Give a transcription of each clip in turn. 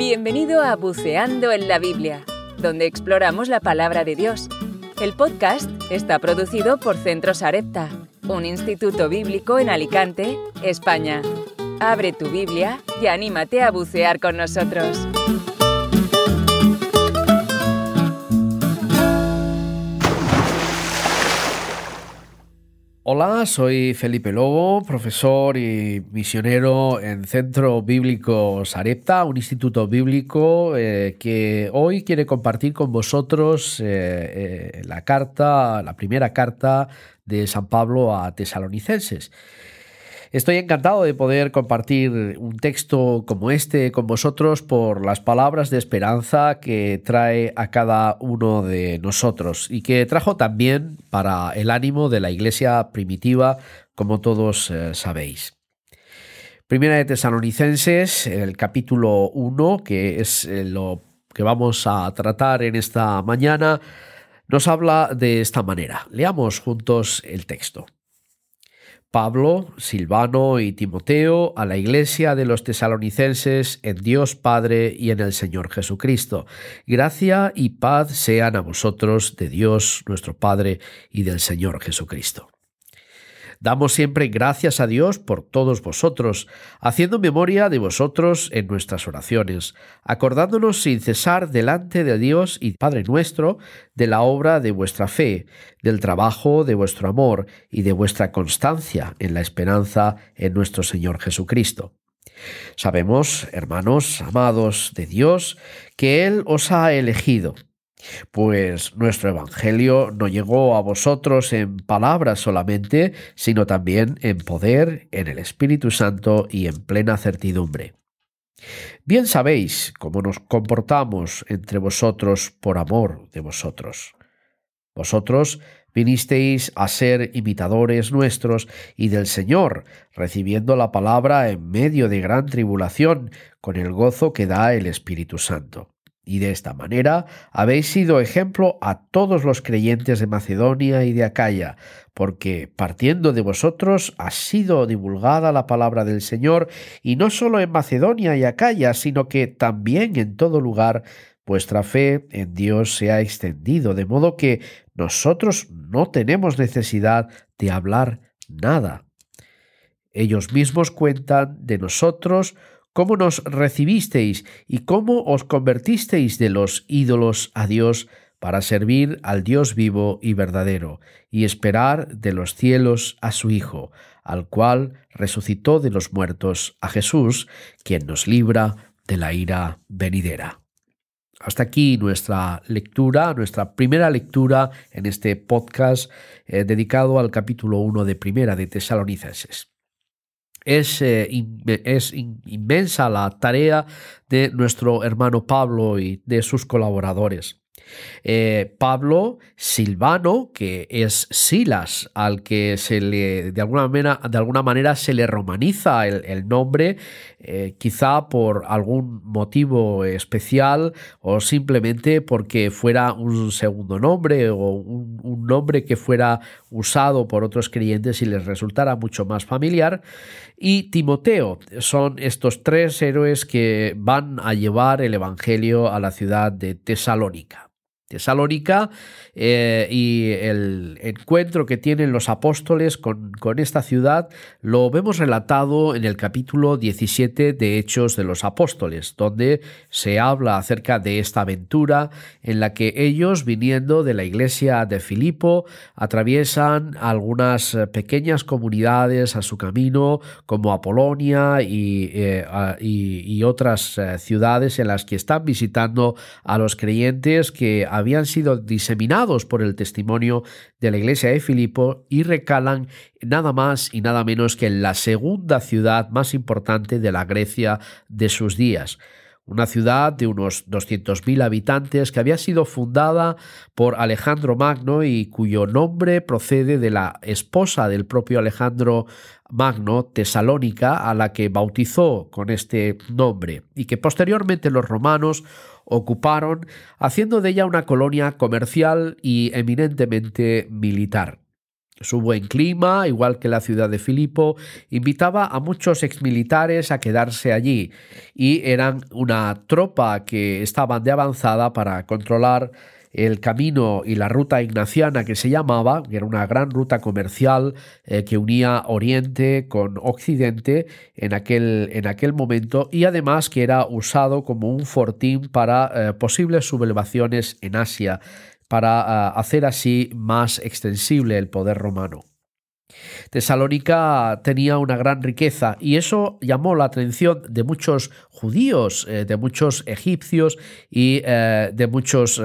Bienvenido a Buceando en la Biblia, donde exploramos la palabra de Dios. El podcast está producido por Centro Sarepta, un instituto bíblico en Alicante, España. Abre tu Biblia y anímate a bucear con nosotros. Hola, soy Felipe Lobo, profesor y misionero en Centro Bíblico Sarepta, un instituto bíblico que hoy quiere compartir con vosotros la primera carta de San Pablo a Tesalonicenses. Estoy encantado de poder compartir un texto como este con vosotros por las palabras de esperanza que trae a cada uno de nosotros y que trajo también para el ánimo de la iglesia primitiva, como todos sabéis. Primera de Tesalonicenses, el capítulo 1, que es lo que vamos a tratar en esta mañana, nos habla de esta manera. Leamos juntos el texto. Pablo, Silvano y Timoteo, a la iglesia de los tesalonicenses en Dios Padre y en el Señor Jesucristo. Gracia y paz sean a vosotros de Dios nuestro Padre y del Señor Jesucristo. Damos siempre gracias a Dios por todos vosotros, haciendo memoria de vosotros en nuestras oraciones, acordándonos sin cesar delante de Dios y Padre nuestro de la obra de vuestra fe, del trabajo de vuestro amor y de vuestra constancia en la esperanza en nuestro Señor Jesucristo. Sabemos, hermanos amados de Dios, que Él os ha elegido, pues nuestro Evangelio no llegó a vosotros en palabras solamente, sino también en poder, en el Espíritu Santo y en plena certidumbre. Bien sabéis cómo nos comportamos entre vosotros por amor de vosotros. Vosotros vinisteis a ser imitadores nuestros y del Señor, recibiendo la palabra en medio de gran tribulación, con el gozo que da el Espíritu Santo. Y de esta manera habéis sido ejemplo a todos los creyentes de Macedonia y de Acaya, porque partiendo de vosotros ha sido divulgada la palabra del Señor, y no solo en Macedonia y Acaya, sino que también en todo lugar vuestra fe en Dios se ha extendido, de modo que nosotros no tenemos necesidad de hablar nada. Ellos mismos cuentan de nosotros cómo nos recibisteis y cómo os convertisteis de los ídolos a Dios para servir al Dios vivo y verdadero, y esperar de los cielos a su Hijo, al cual resucitó de los muertos, a Jesús, quien nos libra de la ira venidera. Hasta aquí nuestra primera lectura en este podcast dedicado al capítulo 1 de Primera de Tesalonicenses. Es inmensa la tarea de nuestro hermano Pablo y de sus colaboradores. Pablo, Silvano, que es Silas, al que de alguna manera se le romaniza el nombre, quizá por algún motivo especial o simplemente porque fuera un segundo nombre o un nombre que fuera usado por otros creyentes y les resultara mucho más familiar. Y Timoteo son estos tres héroes que van a llevar el Evangelio a la ciudad de Tesalónica y el encuentro que tienen los apóstoles con esta ciudad lo vemos relatado en el capítulo 17 de Hechos de los Apóstoles, donde se habla acerca de esta aventura en la que ellos, viniendo de la iglesia de Filipo, atraviesan algunas pequeñas comunidades a su camino, como Apolonia y otras ciudades en las que están visitando a los creyentes que habían sido diseminados por el testimonio de la iglesia de Filipo y recalan nada más y nada menos que en la segunda ciudad más importante de la Grecia de sus días. Una ciudad de unos 200.000 habitantes que había sido fundada por Alejandro Magno y cuyo nombre procede de la esposa del propio Alejandro Magno, Tesalónica, a la que bautizó con este nombre y que posteriormente los romanos ocuparon, haciendo de ella una colonia comercial y eminentemente militar. Su buen clima, igual que la ciudad de Filipo, invitaba a muchos exmilitares a quedarse allí y eran una tropa que estaban de avanzada para controlar el camino y la ruta ignaciana que se llamaba, que era una gran ruta comercial que unía Oriente con Occidente en aquel momento, y además que era usado como un fortín para posibles sublevaciones en Asia, para hacer así más extensible el poder romano. Tesalónica tenía una gran riqueza y eso llamó la atención de muchos judíos, de muchos egipcios y de muchos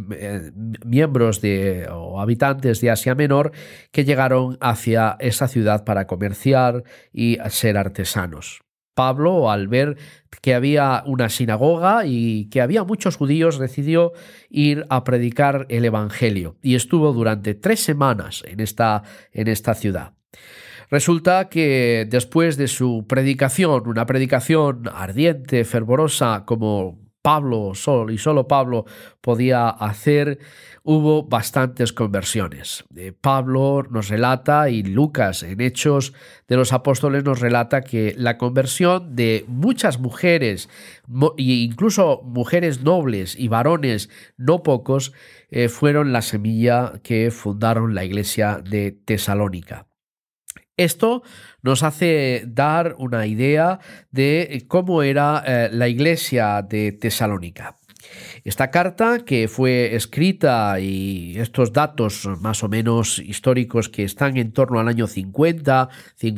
miembros o habitantes de Asia Menor que llegaron hacia esa ciudad para comerciar y ser artesanos. Pablo, al ver que había una sinagoga y que había muchos judíos, decidió ir a predicar el Evangelio y estuvo durante 3 semanas en esta ciudad. Resulta que después de su predicación, una predicación ardiente, fervorosa, como Pablo solo Pablo podía hacer, hubo bastantes conversiones. Pablo nos relata, y Lucas en Hechos de los Apóstoles nos relata, que la conversión de muchas mujeres, e incluso mujeres nobles y varones no pocos, fueron la semilla que fundaron la iglesia de Tesalónica. Esto nos hace dar una idea de cómo era la iglesia de Tesalónica. Esta carta, que fue escrita, y estos datos más o menos históricos que están en torno al año 50,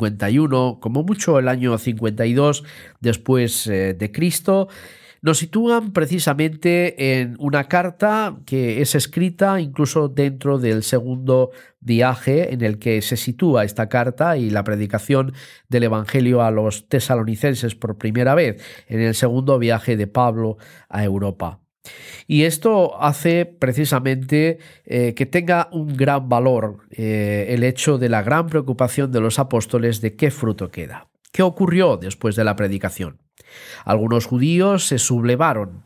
51, como mucho el año 52 después de Cristo, nos sitúan precisamente en una carta que es escrita incluso dentro del segundo viaje en el que se sitúa esta carta y la predicación del Evangelio a los tesalonicenses por primera vez, en el segundo viaje de Pablo a Europa. Y esto hace precisamente que tenga un gran valor el hecho de la gran preocupación de los apóstoles de qué fruto queda. ¿Qué ocurrió después de la predicación? Algunos judíos se sublevaron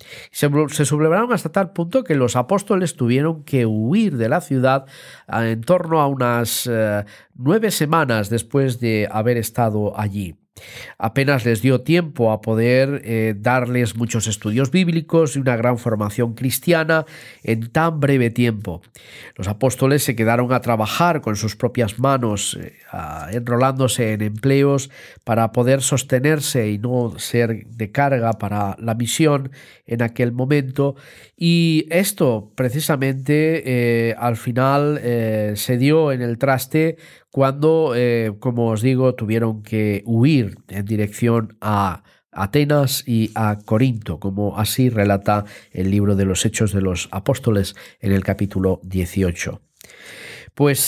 hasta tal punto que los apóstoles tuvieron que huir de la ciudad en torno a unas 9 semanas después de haber estado allí. Apenas les dio tiempo a poder darles muchos estudios bíblicos y una gran formación cristiana en tan breve tiempo. Los apóstoles se quedaron a trabajar con sus propias manos, enrolándose en empleos para poder sostenerse y no ser de carga para la misión en aquel momento. Y esto precisamente al final se dio en el traste cuando, como os digo, tuvieron que huir en dirección a Atenas y a Corinto, como así relata el libro de los Hechos de los Apóstoles en el capítulo 18. Pues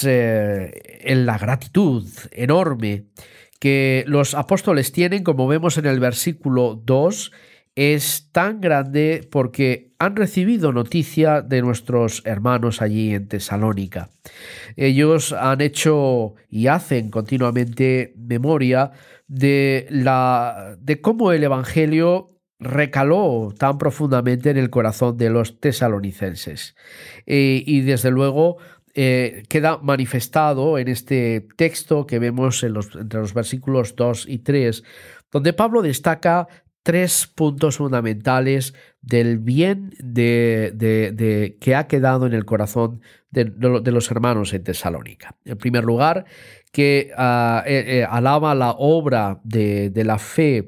en la gratitud enorme que los apóstoles tienen, como vemos en el versículo 2, es tan grande porque han recibido noticia de nuestros hermanos allí en Tesalónica. Ellos han hecho y hacen continuamente memoria de cómo el Evangelio recaló tan profundamente en el corazón de los tesalonicenses. Y desde luego queda manifestado en este texto que vemos entre los versículos 2 y 3, donde Pablo destaca 3 puntos fundamentales del bien que ha quedado en el corazón de los hermanos en Tesalónica. En primer lugar, que alaba la obra de la fe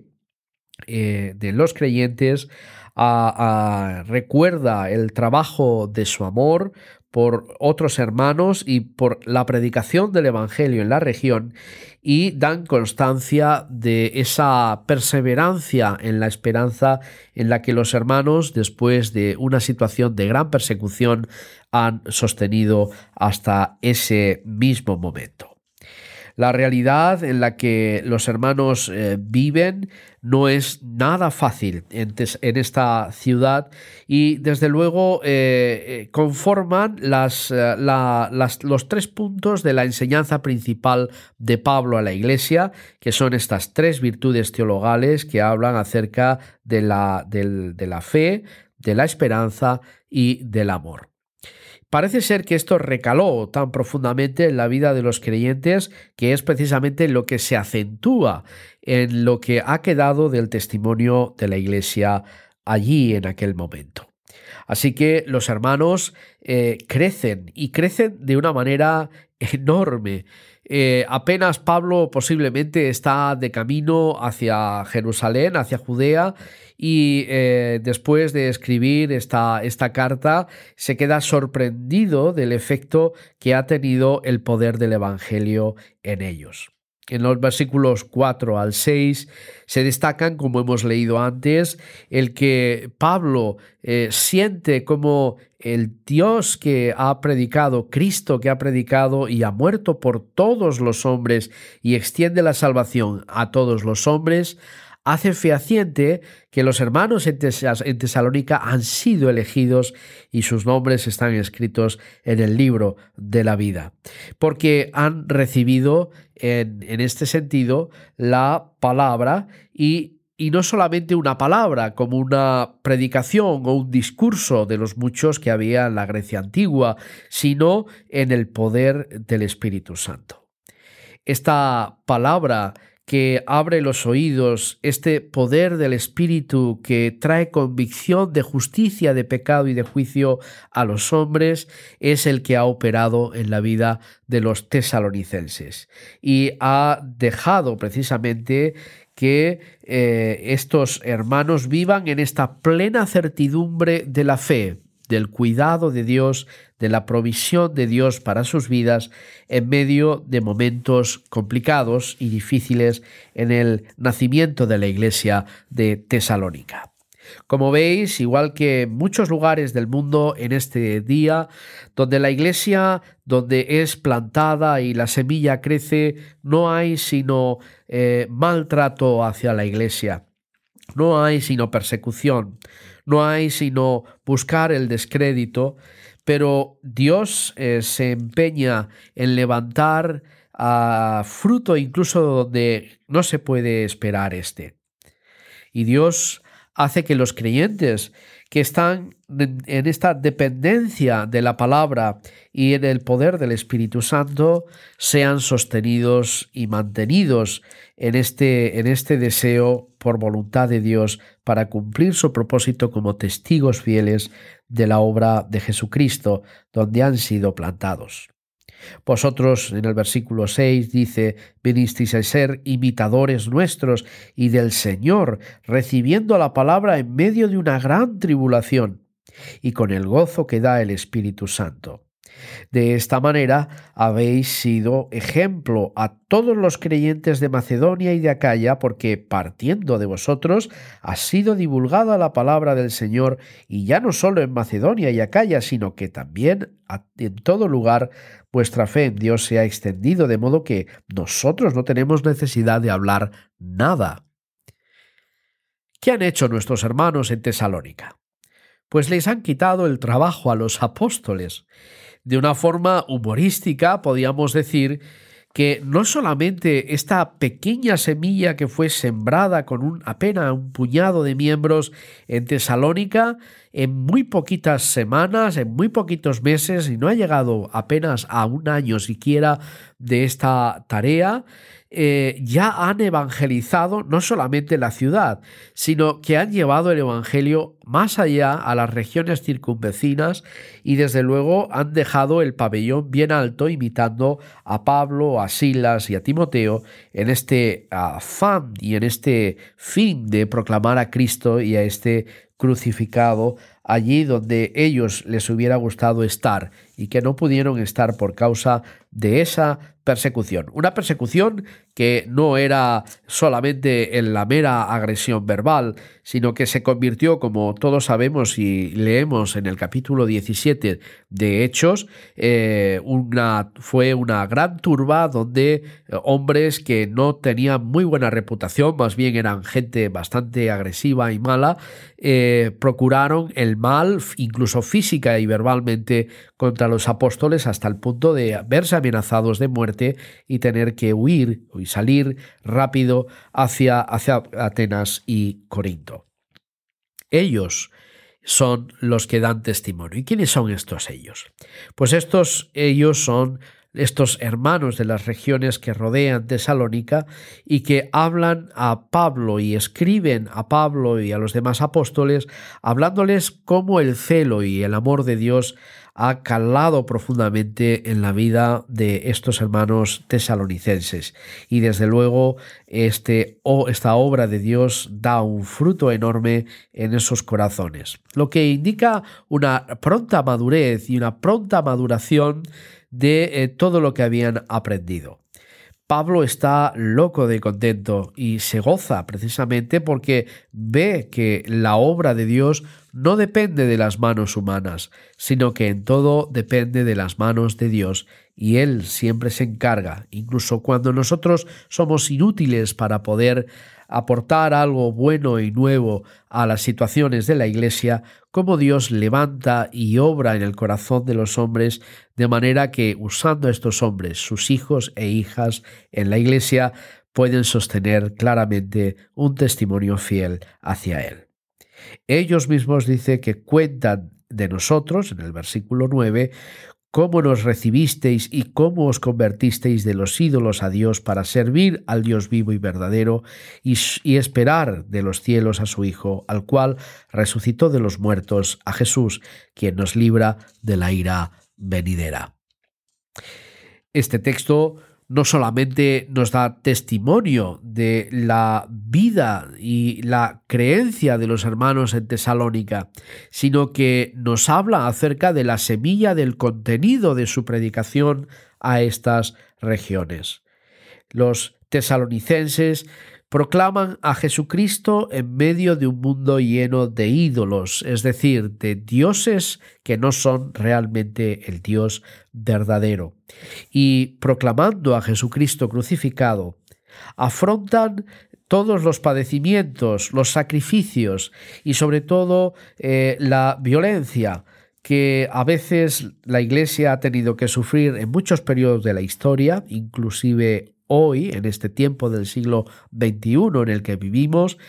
de los creyentes, recuerda el trabajo de su amor por otros hermanos y por la predicación del Evangelio en la región, y dan constancia de esa perseverancia en la esperanza en la que los hermanos, después de una situación de gran persecución, han sostenido hasta ese mismo momento. La realidad en la que los hermanos viven no es nada fácil en esta ciudad, y desde luego conforman los 3 puntos de la enseñanza principal de Pablo a la iglesia, que son estas 3 virtudes teologales que hablan acerca de la fe, de la esperanza y del amor. Parece ser que esto recaló tan profundamente en la vida de los creyentes que es precisamente lo que se acentúa en lo que ha quedado del testimonio de la Iglesia allí en aquel momento. Así que los hermanos crecen y crecen de una manera enorme. Apenas Pablo posiblemente está de camino hacia Jerusalén, hacia Judea, y después de escribir esta carta se queda sorprendido del efecto que ha tenido el poder del Evangelio en ellos. En los versículos 4 al 6 se destacan, como hemos leído antes, el que Pablo siente como el Dios que ha predicado, Cristo que ha predicado y ha muerto por todos los hombres y extiende la salvación a todos los hombres, hace fehaciente que los hermanos en Tesalónica han sido elegidos y sus nombres están escritos en el libro de la vida, porque han recibido en este sentido la palabra y no solamente una palabra, como una predicación o un discurso de los muchos que había en la Grecia antigua, sino en el poder del Espíritu Santo. Esta palabra que abre los oídos, este poder del Espíritu que trae convicción de justicia, de pecado y de juicio a los hombres, es el que ha operado en la vida de los tesalonicenses y ha dejado precisamente que estos hermanos vivan en esta plena certidumbre de la fe, del cuidado de Dios, de la provisión de Dios para sus vidas en medio de momentos complicados y difíciles en el nacimiento de la iglesia de Tesalónica. Como veis, igual que en muchos lugares del mundo en este día, donde la iglesia, donde es plantada y la semilla crece, no hay sino maltrato hacia la iglesia. No hay sino persecución, no hay sino buscar el descrédito, pero Dios se empeña en levantar fruto incluso donde no se puede esperar Y Dios hace que los creyentes que están en esta dependencia de la palabra y en el poder del Espíritu Santo sean sostenidos y mantenidos en este deseo por voluntad de Dios para cumplir su propósito como testigos fieles de la obra de Jesucristo, donde han sido plantados. Vosotros, en el versículo 6 dice, vinisteis a ser imitadores nuestros y del Señor, recibiendo la palabra en medio de una gran tribulación y con el gozo que da el Espíritu Santo. De esta manera habéis sido ejemplo a todos los creyentes de Macedonia y de Acaya, porque partiendo de vosotros ha sido divulgada la palabra del Señor, y ya no solo en Macedonia y Acaya, sino que también en todo lugar vuestra fe en Dios se ha extendido, de modo que nosotros no tenemos necesidad de hablar nada. ¿Qué han hecho nuestros hermanos en Tesalónica? Pues les han quitado el trabajo a los apóstoles. De una forma humorística, podríamos decir que no solamente esta pequeña semilla que fue sembrada con apenas un puñado de miembros en Tesalónica, en muy poquitas semanas, en muy poquitos meses, y no ha llegado apenas a un año siquiera de esta tarea, ya han evangelizado no solamente la ciudad, sino que han llevado el evangelio más allá a las regiones circunvecinas y desde luego han dejado el pabellón bien alto imitando a Pablo, a Silas y a Timoteo en este afán y en este fin de proclamar a Cristo y a este crucificado allí donde ellos les hubiera gustado estar y que no pudieron estar por causa de esa persecución. Una persecución que no era solamente en la mera agresión verbal, sino que se convirtió, como todos sabemos y leemos en el capítulo 17 de Hechos, fue una gran turba donde hombres que no tenían muy buena reputación, más bien eran gente bastante agresiva y mala, procuraron el mal, incluso física y verbalmente, contra los apóstoles hasta el punto de verse amenazados de muerte y tener que huir y salir rápido hacia Atenas y Corinto. Ellos son los que dan testimonio. ¿Y quiénes son estos ellos? Pues ellos son estos hermanos de las regiones que rodean Tesalónica y que hablan a Pablo y escriben a Pablo y a los demás apóstoles, hablándoles cómo el celo y el amor de Dios ha calado profundamente en la vida de estos hermanos tesalonicenses. Y desde luego esta obra de Dios da un fruto enorme en esos corazones, lo que indica una pronta madurez y una pronta maduración de todo lo que habían aprendido. Pablo está loco de contento y se goza precisamente porque ve que la obra de Dios no depende de las manos humanas, sino que en todo depende de las manos de Dios, y Él siempre se encarga, incluso cuando nosotros somos inútiles para poder aportar algo bueno y nuevo a las situaciones de la Iglesia, cómo Dios levanta y obra en el corazón de los hombres, de manera que usando a estos hombres, sus hijos e hijas en la Iglesia, pueden sostener claramente un testimonio fiel hacia Él. Ellos mismos dicen que cuentan de nosotros, en el versículo 9, cómo nos recibisteis y cómo os convertisteis de los ídolos a Dios para servir al Dios vivo y verdadero y esperar de los cielos a su Hijo, al cual resucitó de los muertos, a Jesús, quien nos libra de la ira venidera. Este texto no solamente nos da testimonio de la vida y la creencia de los hermanos en Tesalónica, sino que nos habla acerca de la semilla del contenido de su predicación a estas regiones. Los tesalonicenses proclaman a Jesucristo en medio de un mundo lleno de ídolos, es decir, de dioses que no son realmente el Dios verdadero. Y proclamando a Jesucristo crucificado, afrontan todos los padecimientos, los sacrificios y sobre todo la violencia que a veces la Iglesia ha tenido que sufrir en muchos periodos de la historia, inclusive hoy, en este tiempo del siglo XXI en el que vivimos,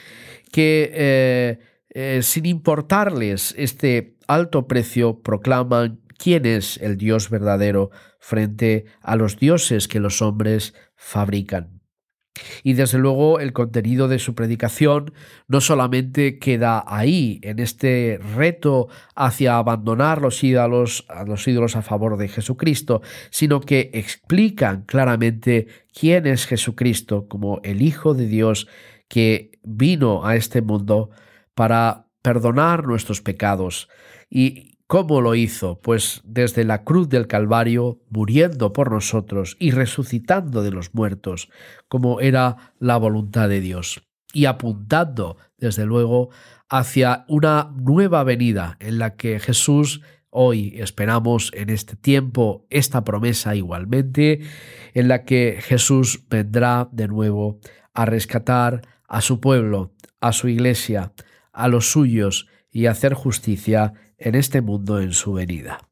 que sin importarles este alto precio, proclaman quién es el Dios verdadero frente a los dioses que los hombres fabrican. Y desde luego el contenido de su predicación no solamente queda ahí, en este reto hacia abandonar los ídolos a favor de Jesucristo, sino que explican claramente quién es Jesucristo como el Hijo de Dios que vino a este mundo para perdonar nuestros pecados. ¿Y cómo lo hizo? Pues desde la cruz del Calvario, muriendo por nosotros y resucitando de los muertos, como era la voluntad de Dios, y apuntando, desde luego, hacia una nueva venida en la que Jesús, hoy esperamos en este tiempo esta promesa igualmente, en la que Jesús vendrá de nuevo a rescatar a su pueblo, a su iglesia, a los suyos y a hacer justicia en este mundo en su venida.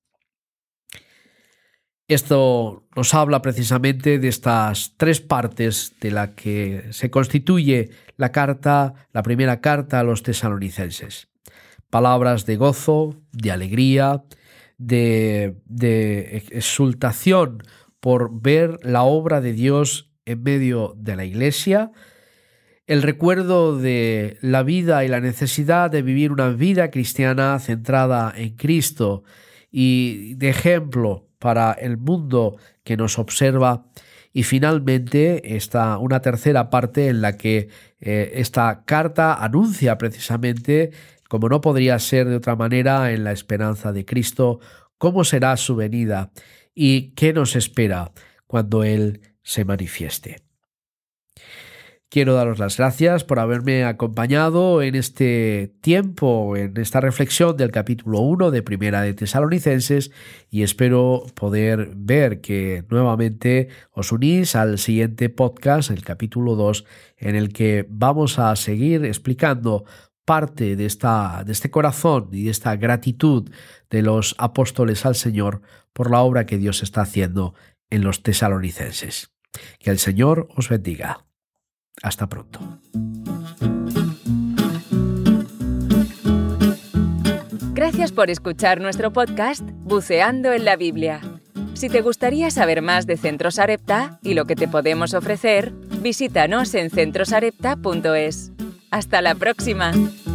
Esto nos habla precisamente de estas tres partes de la que se constituye la primera carta a los tesalonicenses. Palabras de gozo, de alegría, de exultación por ver la obra de Dios en medio de la Iglesia, el recuerdo de la vida y la necesidad de vivir una vida cristiana centrada en Cristo y de ejemplo para el mundo que nos observa, y finalmente está una tercera parte en la que esta carta anuncia precisamente, como no podría ser de otra manera, en la esperanza de Cristo, cómo será su venida y qué nos espera cuando Él se manifieste. Quiero daros las gracias por haberme acompañado en este tiempo, en esta reflexión del capítulo 1 de Primera de Tesalonicenses, y espero poder ver que nuevamente os unís al siguiente podcast, el capítulo 2, en el que vamos a seguir explicando parte de este corazón y de esta gratitud de los apóstoles al Señor por la obra que Dios está haciendo en los tesalonicenses. Que el Señor os bendiga. Hasta pronto. Gracias por escuchar nuestro podcast Buceando en la Biblia. Si te gustaría saber más de Centro Sarepta y lo que te podemos ofrecer, visítanos en centrosarepta.es. ¡Hasta la próxima!